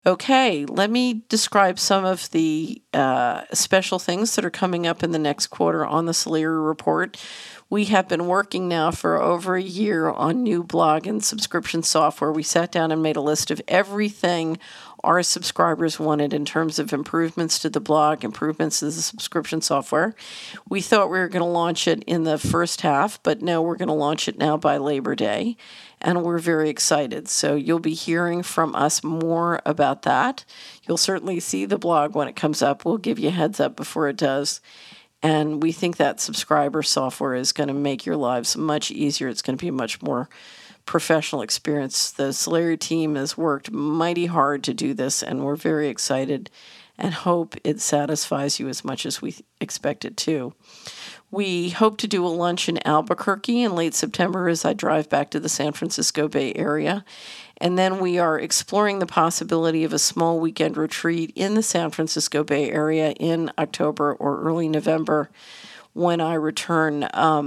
Okay, let me describe some of the special things that are coming up in the next quarter on the Solari Report. We have been working now for over a year on new blog and subscription software. We sat down and made a list of everything our subscribers wanted in terms of improvements to the blog, improvements to the subscription software. We thought we were going to launch it in the first half, but no, we're going to launch it now by Labor Day, and we're very excited. So you'll be hearing from us more about that. You'll certainly see the blog when it comes up. We'll give you a heads up before it does. And we think that subscriber software is going to make your lives much easier. It's going to be a much more professional experience. The Solari team has worked mighty hard to do this, and we're very excited and hope it satisfies you as much as we expect it to. We hope to do a lunch in Albuquerque in late September as I drive back to the San Francisco Bay Area. And then we are exploring the possibility of a small weekend retreat in the San Francisco Bay Area in October or early November when I return.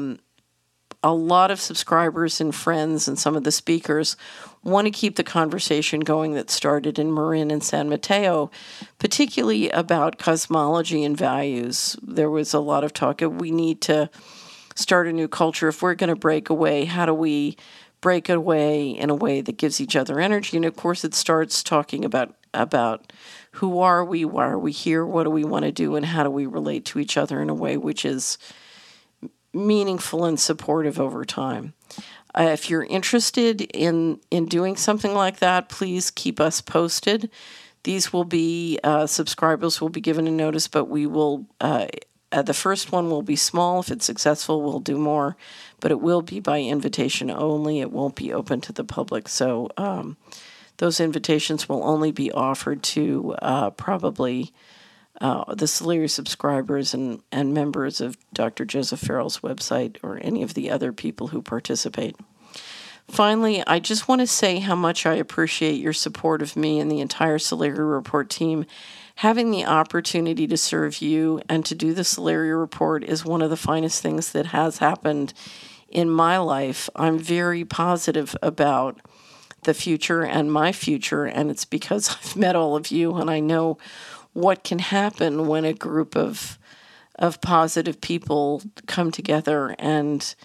A lot of subscribers and friends and some of the speakers want to keep the conversation going that started in Marin and San Mateo, particularly about cosmology and values. There was a lot of talk of we need to start a new culture. If we're going to break away, how do we break away in a way that gives each other energy? And of course, it starts talking about who are we, why are we here, what do we want to do, and how do we relate to each other in a way which is meaningful and supportive over time. If you're interested in doing something like that, please keep us posted. These will be, subscribers will be given a notice, but we will, the first one will be small. If it's successful, we'll do more, but it will be by invitation only. It won't be open to the public. So those invitations will only be offered to probably the Solari subscribers and members of Dr. Joseph Farrell's website or any of the other people who participate. Finally, I just want to say how much I appreciate your support of me and the entire Solari Report team. Having the opportunity to serve you and to do the Solari Report is one of the finest things that has happened in my life. I'm very positive about the future and my future, and it's because I've met all of you and I know what can happen when a group of positive people come together and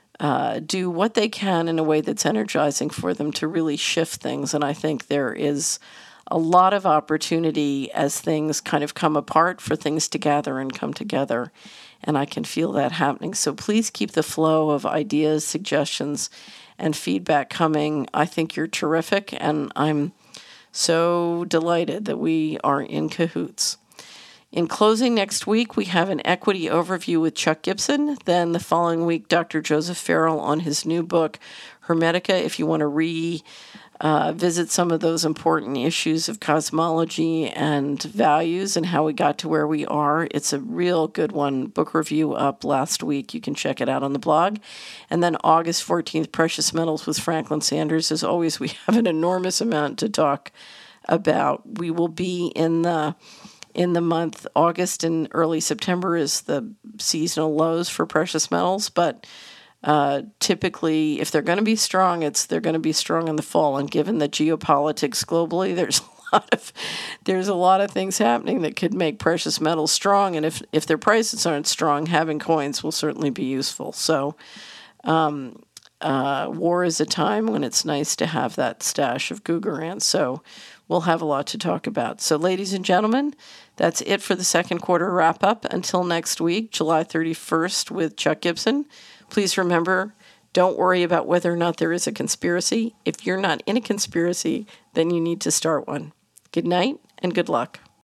do what they can in a way that's energizing for them to really shift things. And I think there is a lot of opportunity as things kind of come apart for things to gather and come together. And I can feel that happening. So please keep the flow of ideas, suggestions, and feedback coming. I think you're terrific, and I'm so delighted that we are in cahoots. In closing, next week, we have an equity overview with Chuck Gibson. Then the following week, Dr. Joseph Farrell on his new book, Hermetica. If you want to visit some of those important issues of cosmology and values and how we got to where we are, it's a real good one. Book review up last week. You can check it out on the blog. And then August 14th, Precious Metals with Franklin Sanders. As always, we have an enormous amount to talk about. We will be in the month August and early September is the seasonal lows for precious metals, but typically, if they're going to be strong, they're going to be strong in the fall. And given the geopolitics globally, there's a lot of things happening that could make precious metals strong. And if their prices aren't strong, having coins will certainly be useful. So, war is a time when it's nice to have that stash of Guggeran. So, we'll have a lot to talk about. So, ladies and gentlemen, that's it for the second quarter wrap up. Until next week, July 31st with Chuck Gibson. Please remember, don't worry about whether or not there is a conspiracy. If you're not in a conspiracy, then you need to start one. Good night and good luck.